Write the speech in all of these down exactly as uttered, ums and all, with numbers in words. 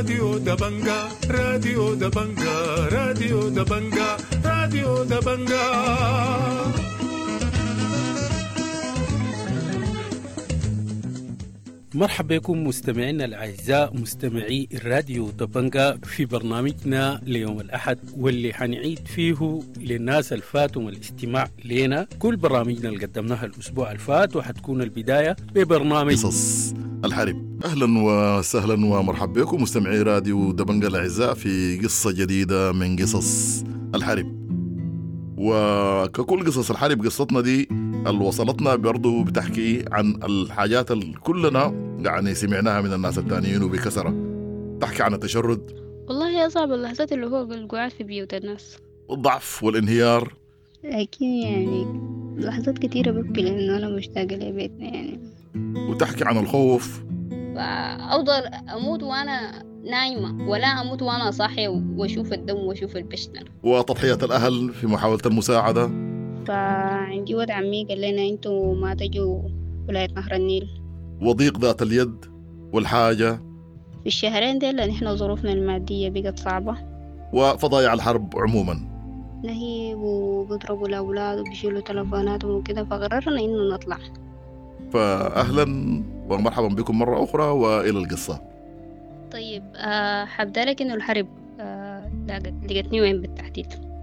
راديو دبنجا راديو دبنجا راديو دبنجا راديو دبنجا. مرحبا بكم مستمعينا الأعزاء مستمعي الراديو دبنجا في برنامجنا ليوم الأحد، واللي حنعيد فيه للناس الفاتهم الاستماع لنا كل برامجنا اللي قدمناها الأسبوع الفات، وحتكون البداية ببرنامج قصص الحرب. أهلا وسهلا ومرحبا بكم مستمعي راديو دبنجا الأعزاء في قصة جديدة من قصص الحرب. وككل قصص الحرب قصتنا دي اللي وصلتنا برضو بتحكي عن الحاجات اللي كلنا يعني سمعناها من الناس التانيين وبكسرة. تحكي عن التشرد، والله أصعب اللحظات اللي هو القعاد في بيوت الناس، الضعف والانهيار، لكن يعني لحظات كتيرة ببكي لأنه أنا مشتاقة لبيتنا يعني. وتحكي عن الخوف، فأفضل أموت وأنا نايمة ولا أموت وأنا صاحية وأشوف الدم وأشوف البشتن. وتضحية الأهل في محاولة المساعدة. فعندي ولد عمي قال لنا أنتوا ما تجوا ولاية نهر النيل، وضيق ذات اليد والحاجة في الشهرين دي لأن إحنا ظروفنا المادية بقت صعبة، وفضايع الحرب عموما. نهيب وبيضربوا الأولاد وبيشيلوا تلفوناتهم وكده، فقررنا إنه نطلع. فأهلا ومرحبا بكم مرة أخرى وإلى القصة. طيب أه حبدأ لك إنه الحرب أه لقتني وين بالتحديد.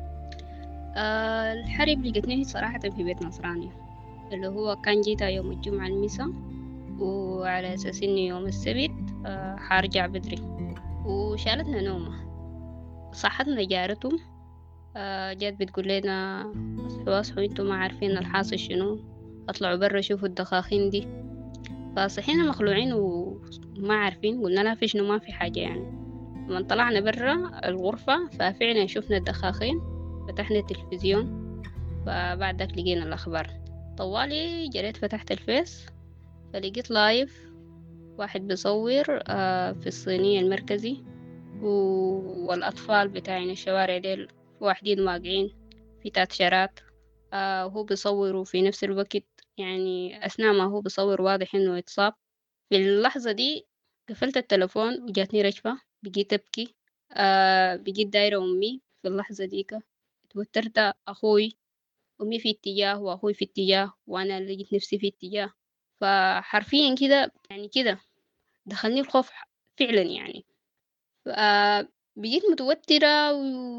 أه الحرب لقتني صراحة في بيت نصراني، اللي هو كان جيتها يوم الجمعة المساء، وعلى أساس إنه يوم السبت أه حارجع بدري، وشالتنا نومة. صحتنا جارتهم أه جات بتقول لنا اصحوا اصحوا انتوا ما عارفين الحاصل شنو، اطلعوا برا شوفوا الدخاخين دي. فصحينا مخلوعين وما عارفين، قلنا لا في شنو، ما في حاجة يعني. لما طلعنا برا الغرفة ففعلا شفنا الدخاخين، فتحنا التلفزيون، فبعد ذاك لقينا الأخبار. طوالي جريت فتحت الفيس فلقيت لايف واحد بيصور في الصينية المركزي، والأطفال بتاعين الشوارع ديل واحدين واقعين في تات شارات، وهو بيصوروا في نفس الوقت. يعني أثناء ما هو بيصور واضح إنه اتصاب. في اللحظة دي قفلت التلفون وجاتني رجفة، بقيت أبكي. آه بقيت دايرة أمي في اللحظة ديك، توترت. أخوي أمي في اتجاه وأخوي في اتجاه، وأنا لقيت نفسي في اتجاه. فحرفيا كده يعني كده دخلني الخوف فعلا يعني. آه بقيت متوترة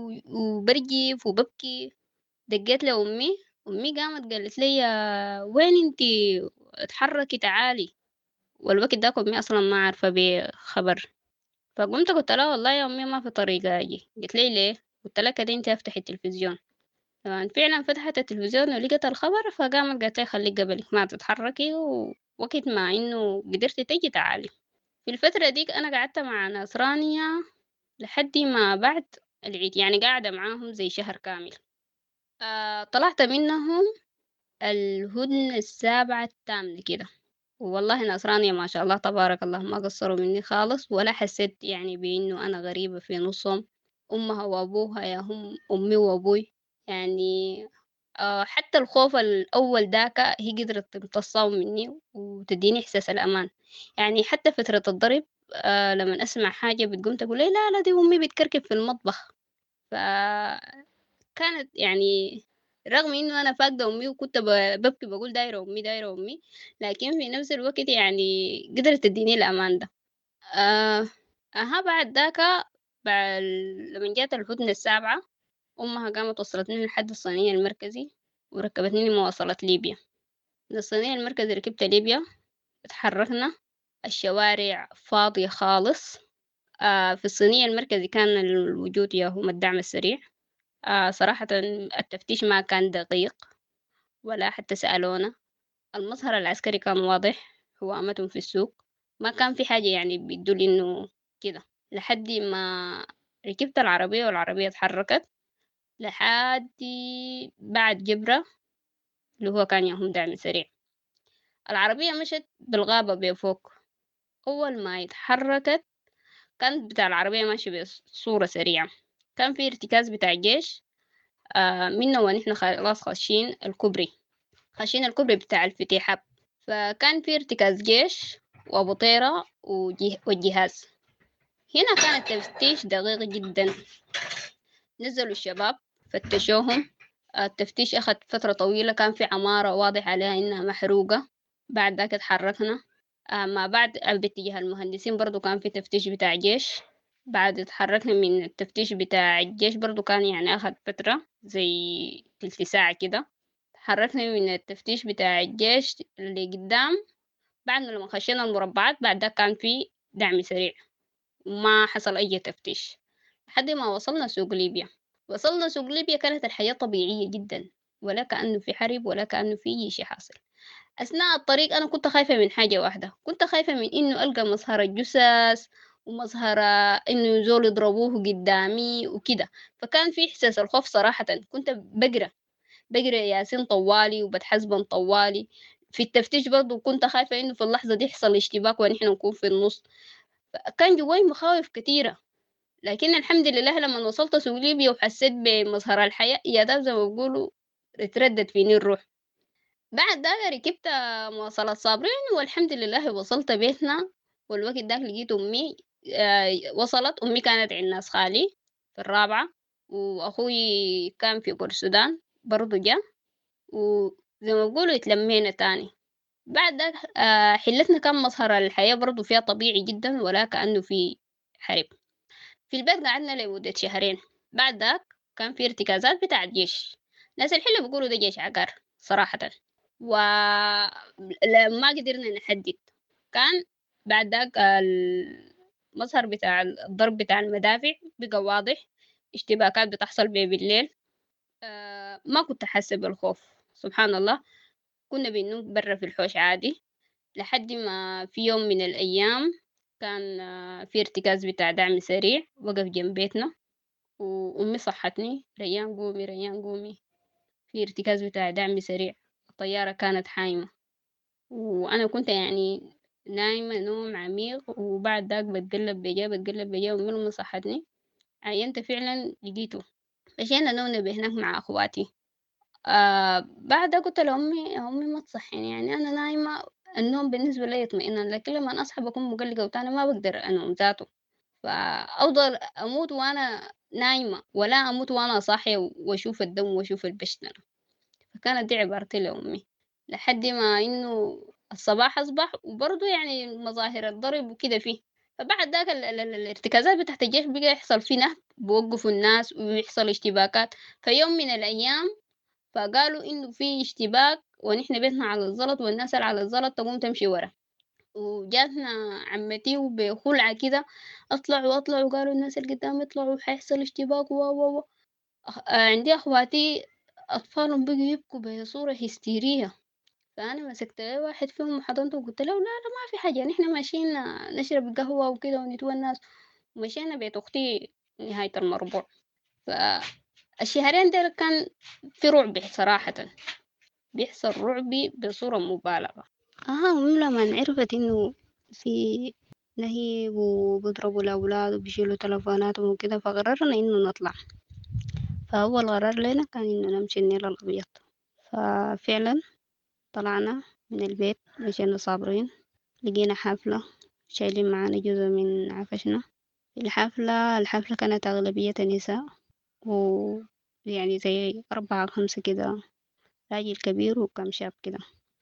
وبرجف وببكي. دقيت لأمي، أمي قامت قالت لي وين انتي، اتحركي تعالي. والوقت داك أمي أصلا ما عارفة بخبر. فقمت قلت لها والله يا أمي ما في طريقة أجي. قلت لي ليه؟ قلت لها كده انتي افتحي التلفزيون. فعلا فتحت التلفزيون ولقيت الخبر، فقامت قالت لي خليك قبلك ما تتحركي، ووقت ما إنه قدرتي تجي تعالي. في الفترة ديك أنا قعدت مع نصرانية لحد ما بعد العيد، يعني قاعدة معاهم زي شهر كامل. آه طلعت منهم الهدنة السابعة التامنة كده. والله نصرانية ما شاء الله تبارك الله ما قصروا مني خالص، ولا حسيت يعني بإنه أنا غريبة في نصهم. أمها وأبوها يا هم أمي وأبوي يعني. آه حتى الخوف الأول داك هي قدرت تمتصه مني وتديني إحساس الأمان. يعني حتى فترة الضرب آه لما أسمع حاجة بتقوم تقول لي لا لا دي أمي بتكركب في المطبخ. فكانت يعني رغم إنه أنا فاقدة أمي وكنت ب- ببكي بقول دايرة أمي دايرة أمي، لكن في نفس الوقت يعني قدرت تديني الأمان ده. آه أها بعد ذاك بعد لما جات الهدنة السابعة، أمها قامت وصلتني لحد الصينية المركزي وركبتني مواصلة ليبيا. من الصينية المركزي ركبت ليبيا، اتحركنا. الشوارع فاضية خالص. آه في الصينية المركزي كان الوجود يا هم الدعم السريع. آه صراحة التفتيش ما كان دقيق ولا حتى سألونا. المظهر العسكري كان واضح، هو أمتهم في السوق. ما كان في حاجة يعني بيدل إنه كده. لحد ما ركبت العربية والعربية اتحركت لحد بعد جبرة، اللي هو كان يهم دعم سريع. العربية مشت بالغابة بفوق. أول ما اتحركت كانت بتاع العربية ماشي بصورة سريعة. كان في ارتكاز بتاع الجيش آه منا، ونحن خلاص خاشين الكوبري، خاشين الكوبري بتاع الفتيحة. فكان في ارتكاز جيش وأبو طيرة وجه- والجهاز. هنا كان التفتيش دقيق جدا. نزلوا الشباب فتشوهم. التفتيش أخذ فترة طويلة، كان في عمارة واضح عليها إنها محروقة. بعد ذاك اتحركنا. آه، ما بعد باتجاه المهندسين برضو كان في تفتيش بتاع جيش. بعد اتحركنا من التفتيش بتاع الجيش برضو كان يعني أخذ فترة زي تلت ساعة كده. تحركنا من التفتيش بتاع الجيش اللي قدام. بعد ما لما خشينا المربعات بعد ده كان في دعم سريع وما حصل أي تفتيش لحد ما وصلنا سوق ليبيا. وصلنا سوق ليبيا كانت الحياة طبيعية جدا، ولا كأنه في حرب ولا كأنه في أي شيء حاصل. أثناء الطريق أنا كنت خايفة من حاجة واحدة، كنت خايفة من إنه ألقى مظهر الجثث ومظهر إنه زول يضربوه قدامي وكده. فكان في إحساس الخوف صراحة. كنت بقرأ بقرأ ياسين طوالي وبتحسبن طوالي. في التفتيش برضو كنت خايفة إنه في اللحظة دي يحصل اشتباك ونحن نكون في النص. كان جواي مخاوف كتيرة. لكن الحمد لله لما وصلت سوق ليبيا وحسيت بمظهر الحياة يا ده زي ما بيقولوا اتردد فيني الروح. بعد ده ركبت مواصلات صابرين والحمد لله وصلت بيتنا. والوقت ده لقيت أمي آه، وصلت. أمي كانت عند ناس خالي في الرابعة، وأخوي كان في بورسودان برضو جا. وزي ما بيقولوا اتلمينا تاني. بعد ده آه، حلتنا كان مظهر الحياة برضو فيها طبيعي جدا ولا كأنه في حرب. في البيت قعدنا لمدة شهرين. بعد ذاك كان في ارتكازات بتاع الجيش. ناس الحلة بيقولوا ده جيش عقار صراحة. وما قدرنا نحدد. كان بعد ذاك المظهر بتاع الضرب بتاع المدافع بقى واضح. اشتباكات بتحصل بي بالليل. آه، ما كنت حاسة بالخوف سبحان الله. كنا بننوم برا في الحوش عادي لحد ما في يوم من الأيام كان آه، في ارتكاز بتاع دعم سريع وقف جنب بيتنا. وأمي صحتني، ريان قومي ريان قومي في ارتكاز بتاع دعم سريع. الطيارة كانت حايمة وأنا كنت يعني نايمة نوم عميق. وبعد ذاك بتقلب بجا بتقلب بجا ومن أمي صحتني عينت فعلا لقيته. مشينا نوم هناك مع أخواتي. آه بعد ده قلت لأمي يا أمي ما تصحيني، يعني أنا نايمة. النوم بالنسبة لي يطمئنان، لكن لما أصحى بكون مقلقة وتاني ما بقدر أنوم ذاته. فأفضل أموت وأنا نايمة ولا أموت وأنا صاحية وأشوف الدم وأشوف البشتنة. فكانت دي عبارتي لأمي لحد ما إنه الصباح أصبح وبرضه يعني مظاهر الضرب وكده فيه. فبعد ذاك ال- ال- ال- الارتكازات بتاعت الجيش بقى يحصل فيه نهب بوقفوا الناس ويحصل اشتباكات. في يوم من الأيام فقالوا إنه في اشتباك ونحن بيتنا على الزلط والناس اللي على الزلط تقوم تمشي ورا. وجاتنا عمتي وبخلعة كده اطلعوا اطلعوا قالوا الناس اللي قدام يطلعوا حيحصل اشتباك و و و أخ- آه، عندي اخواتي اطفالهم بقوا يبكوا بصورة هستيرية. فانا مسكت لي واحد فيهم وحضنته وقلت له لا لا ما في حاجة، نحن ماشيين نشرب قهوة وكده ونتونس. ومشينا بيت اختي نهاية المربوع. فالشهرين دول كان في رعب صراحة، بيحصل رعبي بصورة مبالغة. آه هم لما عرفت إنه في نهيب وبيضربوا الأولاد وبيشيلوا تلفوناتهم وكده فقررنا إنه نطلع. فأول قرار لنا كان إنه نمشي النيل الأبيض. ففعلا طلعنا من البيت مشينا صابرين. لقينا حفلة شايلين معانا جزء من عفشنا. الحفلة الحفلة كانت أغلبية نساء ويعني زي أربعة خمسة كده، راجل كبير وكم شاب كده.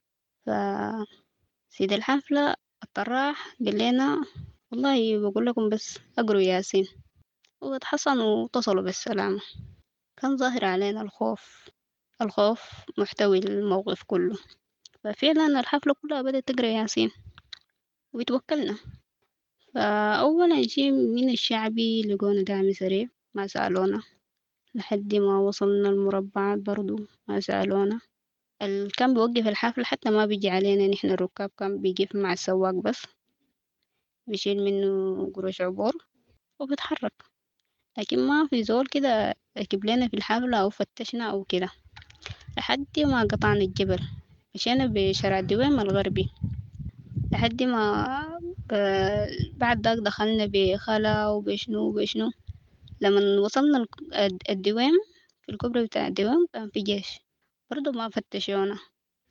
فسيد الحفلة الطراح قال لنا والله بقول لكم بس أقروا ياسين واتحصنوا واتصلوا بالسلامة. كان ظاهر علينا الخوف. الخوف محتوي الموقف كله. ففعلا الحفلة كلها بدأت تقرأ ياسين وتوكلنا. فأولا شيء من الشعبي لقونا دعم سريع ما سألونا لحد ما وصلنا المربعات برضو ما سألونا. اللي كان بيوقف الحفل حتى ما بيجي علينا نحن الركاب، كان بيقف مع السواق بس بيشيل منه قروش عبور وبيتحرك. لكن ما في زول كده ركب لنا في الحفلة أو فتشنا أو كده. لحد ما قطعنا الجبل مشينا بشارع الدويم الغربي لحد ما آه، بعد ذاك دخلنا بخلا وبشنو وبشنو. لما وصلنا الك- الد- الدويم في الكوبري بتاع الدويم كان في جيش برضو ما فتشونا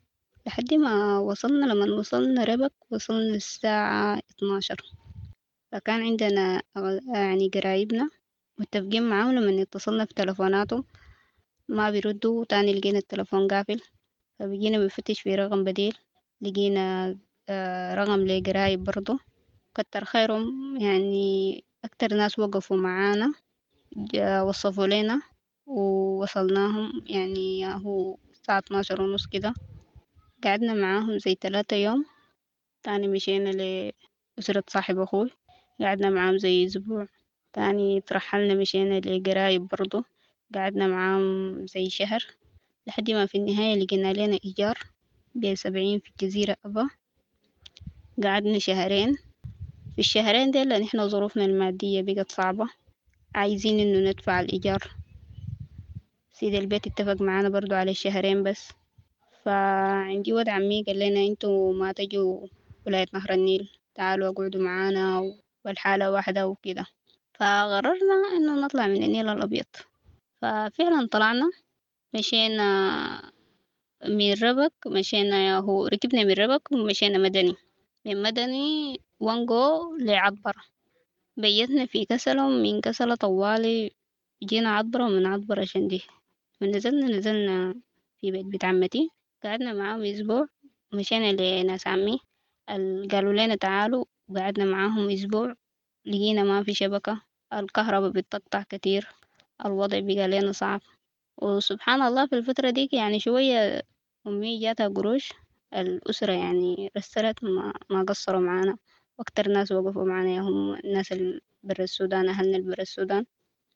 لحد ما وصلنا. لما وصلنا ربك وصلنا الساعة اتناشر. فكان عندنا أغ- يعني قرايبنا متفقين معاهم لما اتصلنا في تلفوناتهم ما بيردوا، تاني لقينا التلفون قافل، فبقينا بنفتش في رقم بديل. لقينا آه، رقم لقرايب برضو، كتر خيرهم يعني أكتر ناس وقفوا معانا، جا- وصفوا لنا ووصلناهم يعني هو الساعة اتناشر ونص كده. قعدنا معاهم زي ثلاثة يوم. تاني مشينا لأسرة صاحب أخوي، قعدنا معاهم زي أسبوع. تاني ترحلنا مشينا لقرايب برضو، قعدنا معاهم زي شهر، لحد ما في النهاية لقينا لنا إيجار بسبعين في الجزيرة أبا. قعدنا شهرين. في الشهرين دي لأن إحنا ظروفنا المادية بقت صعبة، عايزين إنه ندفع الإيجار. سيد البيت اتفق معانا برضو على الشهرين بس. فعندي ولد عمي قال لنا انتوا ما تجوا ولاية نهر النيل، تعالوا اقعدوا معانا و- والحالة واحدة وكده. فقررنا انه نطلع من النيل الابيض. ففعلا طلعنا، مشينا من ربك، مشينا يا هو ركبنا من ربك ومشينا مدني، من مدني وانجو لعطبرة. بيتنا في كسلة، من كسلة طوالي جينا عطبرة، ومن عطبرة شندي. ونزلنا نزلنا في بيت بيت عمتي، قعدنا معاهم أسبوع. مشينا لناس عمي، ال- قالوا لنا تعالوا، وقعدنا معاهم أسبوع. لقينا ما في شبكة، الكهرباء بتقطع كتير، الوضع بقى لنا صعب. وسبحان الله في الفترة ديك يعني شوية أمي جاتها قروش، الأسرة يعني رسلت، ما, ما قصروا معانا، وأكتر ناس وقفوا معانا هم الناس اللي برا السودان، أهلنا اللي برا السودان.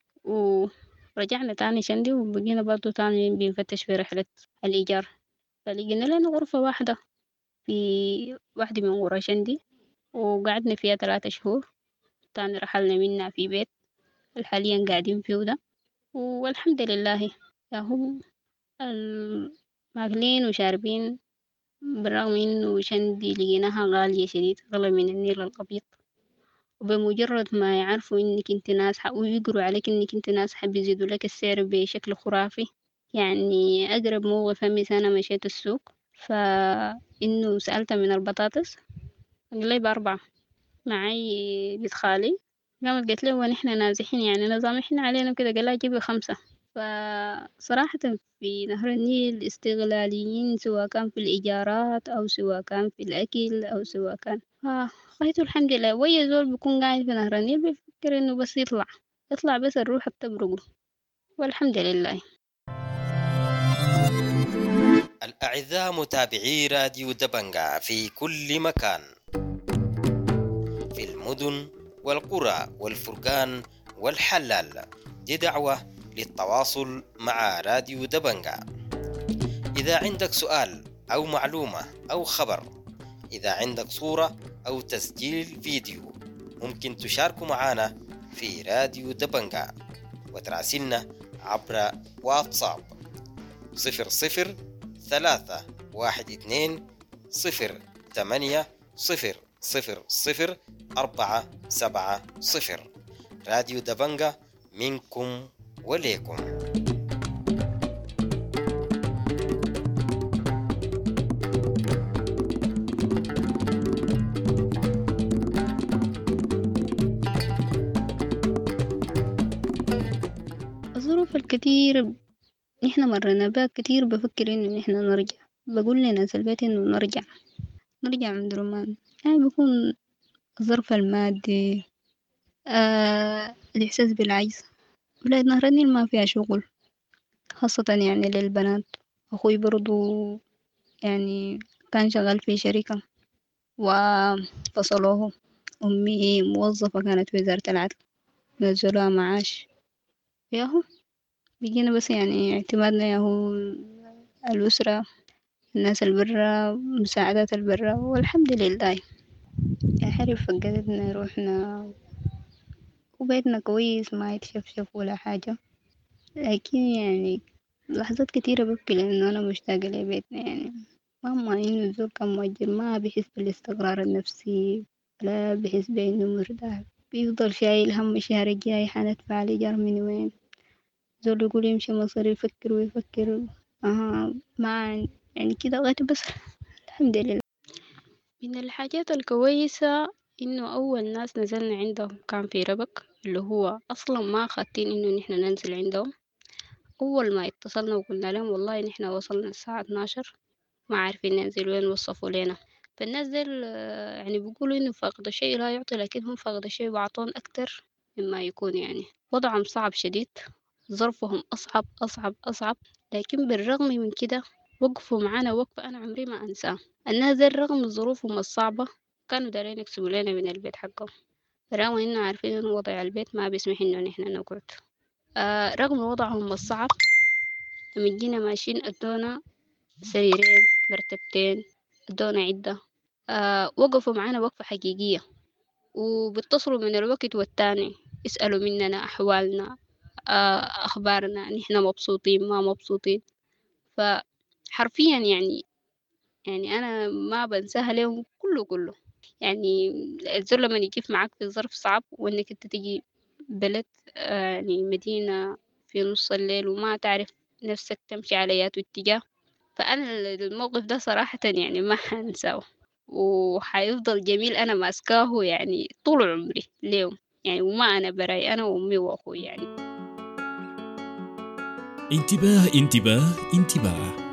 ورجعنا تاني شندي، وبقينا برضو تاني بنفتش في رحلة الإيجار. فلقينا لنا غرفة واحدة في واحدة من قرى شندي، وقعدنا فيها ثلاثة شهور. تاني رحلنا منها في بيت حاليا قاعدين فيه ده. والحمد لله ياهو ال- ماكلين وشاربين، بالرغم إنه شندي لقيناها غالية شديد، أغلى من النيل الأبيض. وبمجرد ما يعرفوا إنك انت ناصحة ويقروا عليك إنك انت ناصحة بيزيدوا لك السعر بشكل خرافي. يعني أقرب موقف همي سنة مشيت السوق، فإنه سألت من البطاطس قال لي بأربعة، معي بنت خالي قامت قالت لي ونحن نازحين يعني نظام إحنا علينا كده، قال لها جيبي خمسة. فصراحة في نهر النيل استغلاليين، سواء كان في الإيجارات أو سواء كان في الأكل أو سواء كان آه خيط. الحمد لله ويا زول بيكون قاعد في نهر النيل بيفكر إنه بس يطلع، يطلع بس الروح تبرقه. والحمد لله. الأعزاء متابعي راديو دبنجا في كل مكان، في المدن والقرى والفرقان والحلال، دي دعوة للتواصل مع راديو دبنجا. إذا عندك سؤال أو معلومة أو خبر، إذا عندك صورة أو تسجيل فيديو، ممكن تشاركوا معنا في راديو دبنجا وتراسلنا عبر واتساب صفر صفر ثلاثة واحد اثنين صفر ثمانية صفر صفر صفر أربعة سبعة صفر. راديو دبنجا منكم وليكم. الظروف الكتير نحن مرينا بها كتير، بفكر إنه نحن نرجع، بقول لناس البيت إنه نرجع، نرجع من درمان. يعني بيكون الظرف المادي، آه الإحساس بالعجز. ولاية نهر النيل ما فيها شغل، خاصة يعني للبنات. أخوي برضو يعني كان شغال في شركة وفصلوه. أمي موظفة كانت في وزارة العدل، نزلوها معاش. ياهو بيجينا بس يعني اعتمادنا ياهو الأسرة، الناس البرة، مساعدات البرة، والحمد لله. يا حرب فقدتنا روحنا، وبيتنا كويس ما يتشفشف ولا حاجة. لكن يعني لحظات كتيرة ببكي لأنه أنا مشتاقة لبيتنا. يعني مهما إنه الزول كان مؤجر ما بيحس بالاستقرار النفسي، لا بيحس بإنه مرتاح، بيفضل شايل هم الشهر الجاي حندفع الإيجار من وين. زول يقول يمشي مصر يفكر ويفكر. آه ما يعني كده غير بس. الحمد لله. من الحاجات الكويسة إنه أول ناس نزلنا عندهم كان في ربك، اللي هو أصلا ما خاتين إنه نحن ننزل عندهم. أول ما اتصلنا وقلنا لهم والله نحن وصلنا الساعة اتناشر ما عارفين ننزل وين، وصفوا لنا. فالناس ديل آه، يعني بيقولوا إنه فاقد الشيء لا يعطي، لكن هم فاقد الشيء بعطون أكتر مما يكون. يعني وضعهم صعب شديد، ظرفهم أصعب أصعب أصعب، لكن بالرغم من كده وقفوا معانا وقفة أنا عمري ما أنساه. الناس دي رغم ظروفهم الصعبة كانوا دارين يكسبوا لنا من البيت حقهم، رغم إنه عارفين إنه وضع البيت ما بيسمح إنه نحن نقعد. آه رغم وضعهم الصعب لما جينا ماشيين أدونا سريرين مرتبتين، أدونا عدة. آه وقفوا معانا وقفة حقيقية، وبيتصلوا من الوقت والتاني يسألوا مننا أحوالنا، آه أخبارنا، نحن مبسوطين ما مبسوطين. فحرفيا يعني يعني أنا ما بنساها لهم كله كله. يعني الزول لما يجيف معاك في ظرف صعب، وإنك أنت تجي بلد آه يعني مدينة في نص الليل وما تعرف نفسك تمشي على يات اتجاه، فأنا الموقف ده صراحة يعني ما حنساه، وحيفضل جميل أنا ماسكاه يعني طول عمري اليوم. يعني وما أنا براي، أنا وأمي وأخوي يعني. انتباه انتباه انتباه.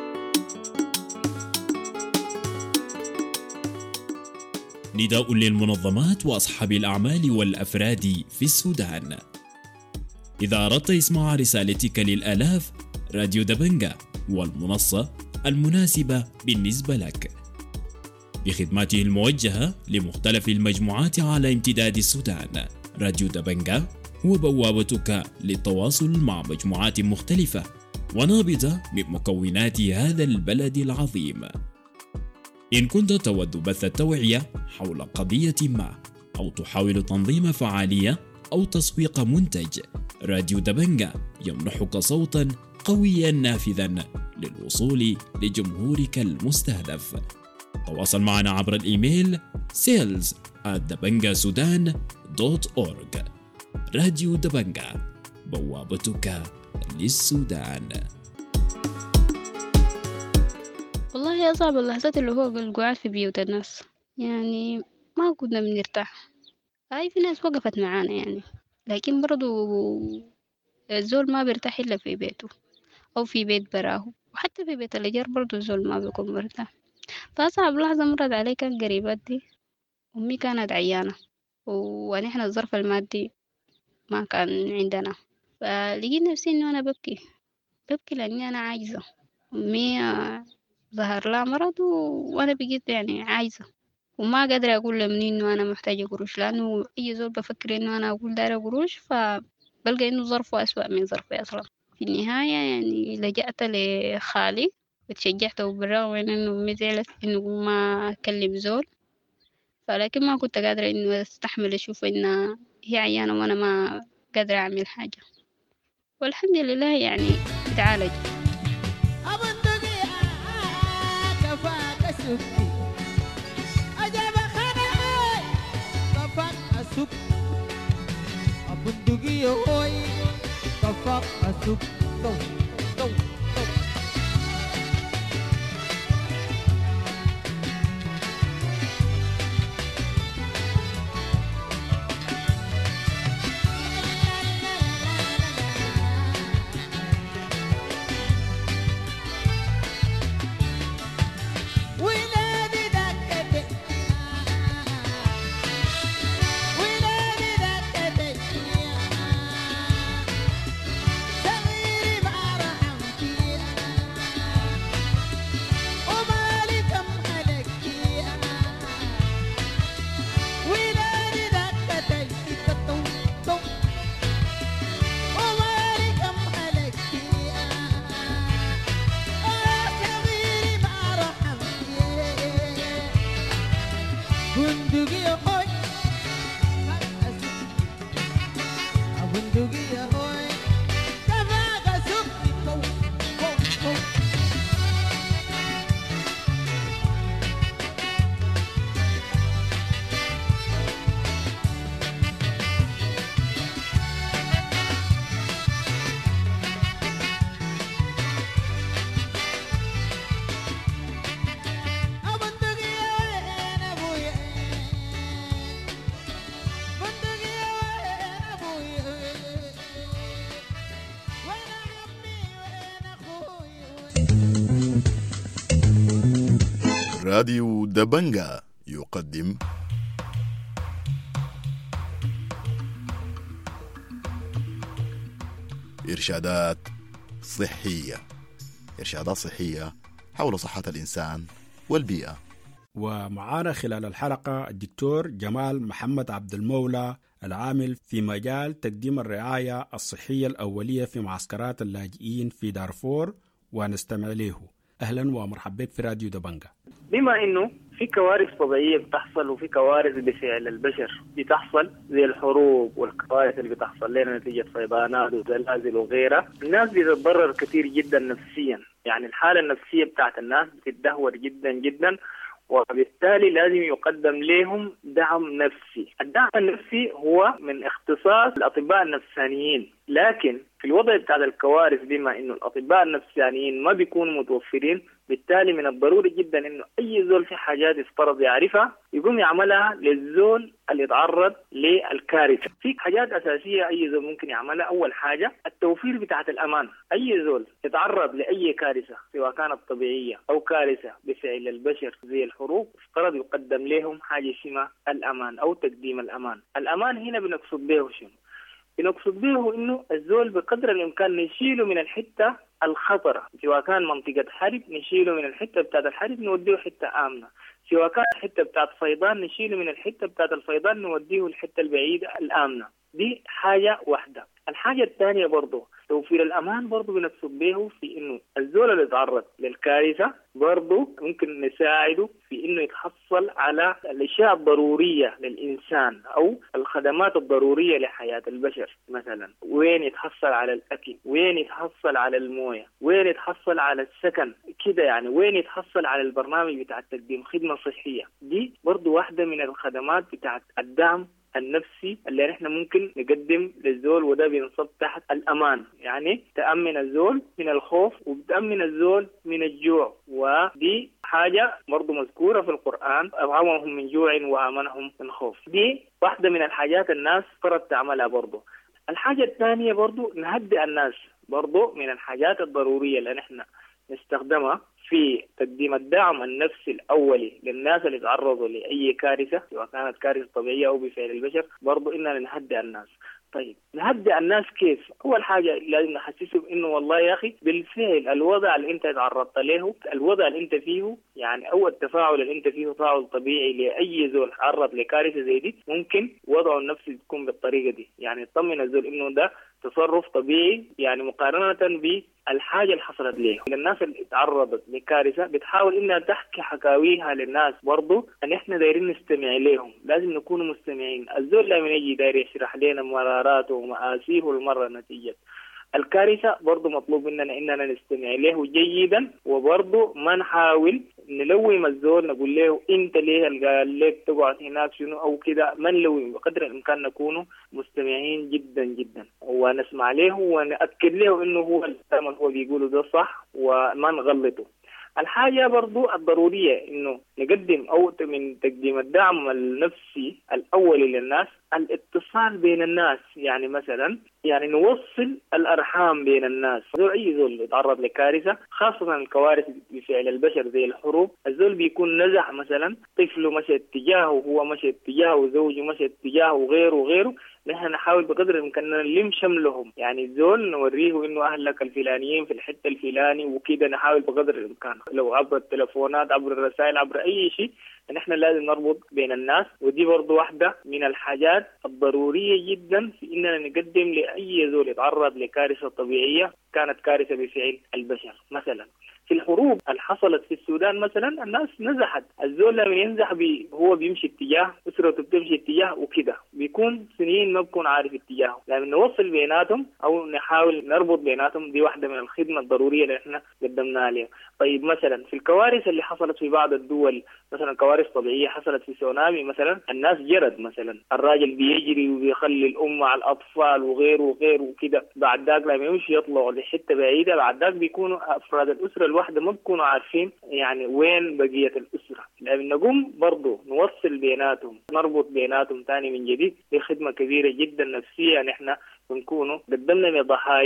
نداء للمنظمات وأصحاب الأعمال والأفراد في السودان. إذا أردت إسماع رسالتك للآلاف، راديو دبنجة والمنصة المناسبة بالنسبة لك، بخدماته الموجهة لمختلف المجموعات على امتداد السودان. راديو دبنجة هو بوابتك للتواصل مع مجموعات مختلفة ونابضة من مكونات هذا البلد العظيم. إن كنت تود بث التوعية حول قضية ما، أو تحاول تنظيم فعالية أو تسويق منتج، راديو دبنجة يمنحك صوتا قويا نافذا للوصول لجمهورك المستهدف. تواصل معنا عبر الإيميل sales at dabangasudan دوت أورج. راديو دبنجة، بوابتك للسودان. والله أصعب اللحظات اللي هو القعاد في بيوت الناس، يعني ما كنا بنرتاح. هاي في ناس وقفت معانا يعني، لكن برضو الزول ما بيرتاح إلا في بيته أو في بيت براه، وحتى في بيت الإيجار برضو الزول ما بيكون مرتاح. فأصعب لحظة مرت علي كان قريبات دي. أمي كانت عيانة ونحن الظرف المادي ما كان عندنا، فلقيت نفسي إنه أنا ببكي ببكي لأني أنا عايزة. أمي آه، ظهر لها مرض و- وأنا بقيت يعني عايزة، وما قادرة أقول لمني إنه أنا محتاجة قروش، لأنه أي زول بفكر إنه أنا أقول دايرة قروش فبلقى إنه ظرفه أسوأ من ظرفي أصلا. في النهاية يعني لجأت لخالي وتشجعته، بالرغم من إنه أمي زعلت إنه ما أكلم زول، فلكن ما كنت قادرة إنه أستحمل أشوف إنها هي عيانة وأنا ما قادرة أعمل حاجة، والحمد لله يعني اتعالج. Bye. راديو دبنجا يقدم إرشادات صحية إرشادات صحية حول صحة الإنسان والبيئة. ومعانا خلال الحلقة الدكتور جمال محمد عبد المولى العامل في مجال تقديم الرعاية الصحية الأولية في معسكرات اللاجئين في دارفور، ونستمع له. أهلا ومرحبا في راديو دبنجا. بما إنه في كوارث طبيعية بتحصل وفي كوارث بفعل البشر بتحصل زي الحروب والكوارث اللي بتحصل لنا نتيجة فيضانات وزلازل وغيرها، الناس بتتضرر كثير جدا نفسيا، يعني الحالة النفسية بتاعت الناس بتتدهور جدا جدا، وبالتالي لازم يقدم لهم دعم نفسي. الدعم النفسي هو من اختصاص الأطباء النفسانيين، لكن في الوضع بتاع الكوارث بما إنه الأطباء النفسانيين ما بيكونوا متوفرين، بالتالي من الضروري جدا إنه أي زول في حاجات يفترض يعرفها يقوم يعملها للزول اللي يتعرض للكارثة. في حاجات أساسية أي زول ممكن يعملها. أول حاجة التوفير بتاعت الأمان. أي زول يتعرض لأي كارثة سواء كانت طبيعية أو كارثة بفعل البشر زي الحروب، افترض يقدم لهم حاجة اسمها الأمان أو تقديم الأمان. الأمان هنا بنقصد به شنو؟ بنقصد به إنه الزول بقدر الإمكان نشيله من الحتة الخطرة، سواء كان منطقة حرب نشيله من الحتة بتاعت الحرب نوديه حتة آمنة، سواء كان الحتة بتاعت فيضان نشيله من الحتة بتاعت الفيضان نوديه الحتة البعيدة الآمنة. دي حاجة واحدة. الحاجة الثانية برضو توفير الأمان، برضو بنقصد به في إنه الزول اللي يتعرض للكارثة برضو ممكن نساعده في إنه يتحصل على الأشياء الضرورية للإنسان أو الخدمات الضرورية لحياة البشر. مثلا وين يتحصل على الأكل، وين يتحصل على الموية، وين يتحصل على السكن كده، يعني وين يتحصل على البرنامج بتاع تقديم خدمة صحية. دي برضو واحدة من الخدمات بتاع الدعم النفسي اللي نحن ممكن نقدم للزول، وده بينصب تحت الأمان، يعني تأمن الزول من الخوف وبتأمن الزول من الجوع. ودي حاجة برضو مذكورة في القرآن، أطعمهم من جوع وآمنهم من خوف. دي واحدة من الحاجات الناس فرض تعملها برضو. الحاجة الثانية برضو نهدئ الناس، برضو من الحاجات الضرورية اللي نحن نستخدمها في تقديم الدعم النفسي الأولي للناس اللي تعرضوا لأي كارثة سواء كانت كارثة طبيعية أو بفعل البشر، برضو إننا نهدئ الناس. طيب نهدئ الناس كيف؟ أول حاجة لازم نحسسهم إنه والله يا أخي بالفعل الوضع اللي أنت تعرضت له، الوضع اللي أنت فيه، يعني أو التفاعل اللي أنت فيه تفاعل طبيعي لأي زول تعرض لكارثة زي دي، ممكن وضعه النفسي تكون بالطريقة دي، يعني تطمن الزول إنه ده تصرف طبيعي، يعني مقارنة بالحاجة اللي حصلت له. الناس اللي تعرضت لكارثة بتحاول إنها تحكي حكاويها للناس، برضو أن إحنا دايرين نستمع لهم، لازم نكون مستمعين. الزول لما يجي داير يشرح لنا مراراته ومآسيه المرة نتيجة الكارثة، برضو مطلوب إننا إننا نستمع له جيدا، وبرضو ما نحاول نلوم الزول نقول له أنت ليه قال لك تقعد هناك شنو أو كده، ما نلوم، بقدر الإمكان نكون مستمعين جدا جدا ونسمع له ونأكد له إنه هو الكلام هو بيقوله ده صح وما نغلطه. الحاجة برضو الضرورية إنه نقدم أو من تقديم الدعم النفسي الأولي للناس الاتصال بين الناس، يعني مثلا يعني نوصل الأرحام بين الناس. زول أي زول يتعرض لكارثة، خاصة الكوارث بفعل البشر زي الحروب، الزول بيكون نزح مثلا طفله مشى اتجاهه، هو مشى اتجاهه، زوجه مشى اتجاهه، وغيره وغيره. نحن نحاول بقدر الإمكان نلم شملهم، يعني الزول نوريه إنه أهلك الفلانيين في الحتة الفلاني وكده، نحاول بقدر الإمكان لو عبر التلفونات عبر الرسائل عبر أي شيء، نحن لازم نربط بين الناس. ودي برضو واحدة من الحاجات الضرورية جدا في إننا نقدم لأي زول يتعرض لكارثة طبيعية كانت كارثة بفعل البشر. مثلا في الحروب اللي حصلت في السودان مثلا الناس نزحت، الزول لما ينزح بي هو بيمشي اتجاه، أسرته بتمشي اتجاه وكده، بيكون سنين ما بكون عارف اتجاهه. لما نوصل بيناتهم أو نحاول نربط بيناتهم، دي واحدة من الخدمة الضرورية اللي احنا قدمناها لهم. طيب مثلا في الكوارث اللي حصلت في بعض الدول، مثلا كوارث طبيعية حصلت في سونامي مثلا، الناس جرد مثلا، الراجل بيجري وبيخلي الأم مع الأطفال وغيره وغيره وكده، بعد ذاك لما يمشي يطلعوا لحتة بعيدة، بعد ذاك بيكونوا أفراد الأسرة الواحدة ما بيكونوا عارفين يعني وين بقية الأسرة. لأن نقوم برضو نوصل بيناتهم، نربط بيناتهم تاني من جديد، دي خدمة كبيرة جدا نفسية نحن بنكونوا قدمنا لضحايا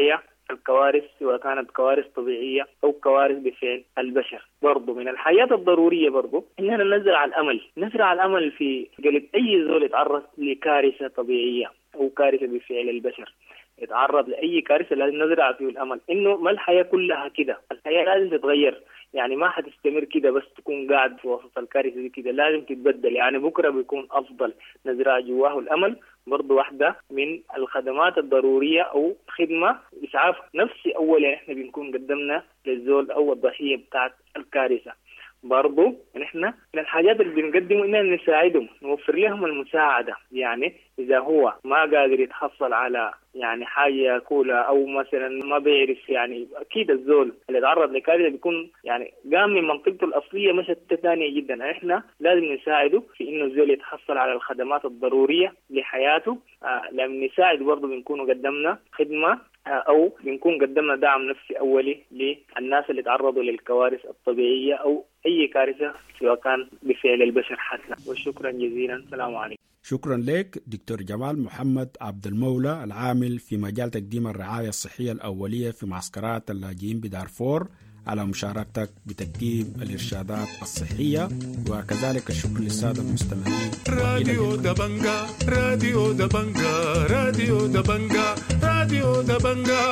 الكوارث سواء كانت كوارث طبيعية أو كوارث بفعل البشر. برضو من الحاجات الضرورية برضو إننا نزرع الأمل، نزرع الأمل في قلب أي زول يتعرض لكارثة طبيعية أو كارثة بفعل البشر، يتعرض لأي كارثة لازم نزرع فيه الأمل إنه ما الحياة كلها كده، الحياة لازم تتغير، يعني ما حتستمر كده بس تكون قاعد في وسط الكارثة دي كده، لازم تتبدل، يعني بكرة بيكون أفضل. نزرع جواه الأمل برضو واحدة من الخدمات الضرورية أو خدمة إسعاف نفسي أولا إحنا بنكون قدمنا للزول أو الضحية بتاعت الكارثة. برضو نحن من الحاجات اللي بنقدمه إننا نساعدهم، نوفر لهم المساعدة، يعني إذا هو ما قادر يتحصل على يعني حاجة كولا أو مثلا ما بيعرف، يعني أكيد الزول اللي تعرض لكارثة بيكون يعني قام من منطقته الأصلية مشت ثانية جدا، إحنا لازم نساعده في إنه الزول يتحصل على الخدمات الضرورية لحياته. آه لما نساعد برضو بنكون قدمنا خدمة أو بنكون قدمنا دعم نفسي أولي للناس اللي تعرضوا للكوارث الطبيعية أو أي كارثة سواء كان بفعل البشر حتى. وشكرا جزيلا، السلام عليكم. شكرا لك دكتور جمال محمد عبد المولى، العامل في مجال تقديم الرعاية الصحية الأولية في معسكرات اللاجئين بدارفور، على مشاركتك بتقديم الإرشادات الصحية، وكذلك الشكر للسادة المستمعين. راديو دبنجا راديو دبنجا راديو دبنجا راديو دبنجا.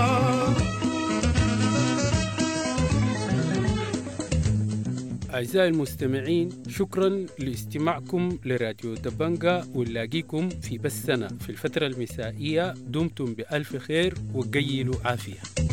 أعزائي المستمعين، شكرا لاستماعكم لراديو دبنجا، ونلاقيكم في بثنا في الفترة المسائية. دمتم بألف خير وقيلوا عافية.